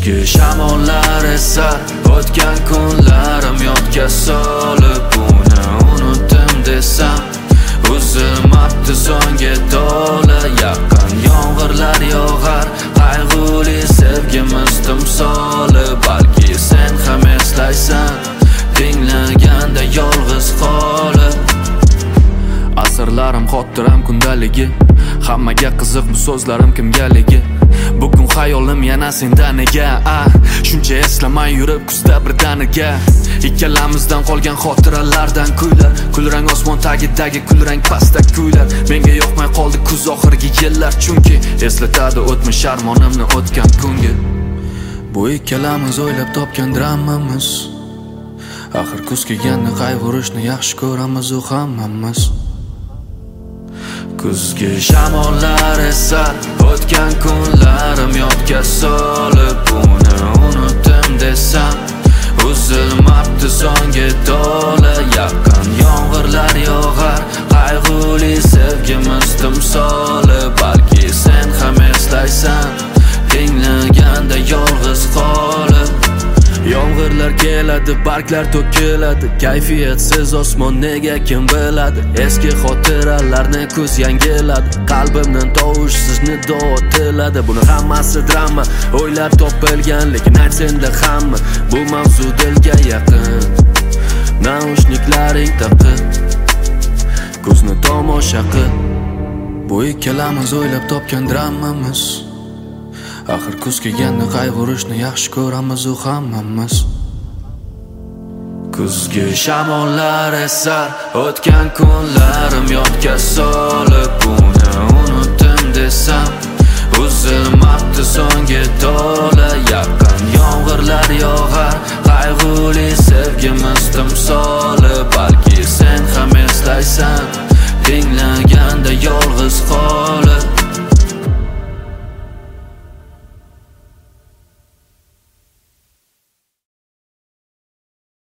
Kuzgi shamollar esar o'tgan kunlarim yodga solib uni unutdim desam uzilmabdi so'nggi to'la yaqin yomg'irlar yog'ar qayg'uli sevgimiz timsoli balki sen ham eslaysan tinglaganda yolg'iz qolib asrlarim xotiram kundaligi hammaga qiziq bu so'zlarim kimgaligi bugun xayolim yana sendaniga shuncha eslamay yurib kuzda birdaniga ikkalamizdan qolgan xotiralardan kuylar kulrang osmon tagidagi kulrang pastak kuylar menga yoqmay qoldi kuz oxirgi yillar chunki eslatadi o'tmish armonimni o'tgan kungi bu ikkalamiz o'ylab topgan dramamiz axir kuz kelganda qayg'urishni yaxshi ko'ramiz u hammamiz Kuzgi shamollar esar o'tgan kunlarim yodga solib uni unutdim desam uzilmabdi so'nggi to'la yaqin yomg'irlar yog'ar qayg'uli sevgimiz timsoli balki sen ham eslaysan tinglaganda yolg'iz qolib Yomg'irlar keladi, barglar to'kiladi Kayfiyatsiz osmon nega kim biladi Eski xotiralarni ko'z yangiladi Qalbimdan tovushsiz nido otiladi Buni hammasi drama, o'ylar topilgan Lekin ayt senda hamma, bu mavzu dilga yaqin Naushniklaring taqib Ko'zni tomosha qil Bu ikkalamiz o'ylab topgan dramamiz Axir kuz kelganda qayg'urishni yaxshi ko'ramiz u hammamiz Kuzgi shamollar esar o'tgan kunlarim yodga solib uni unutdim desam uzilmabdi so'nggi to'la yaqin yomg'irlar yog'ar qayg'uli sevgimiz timsol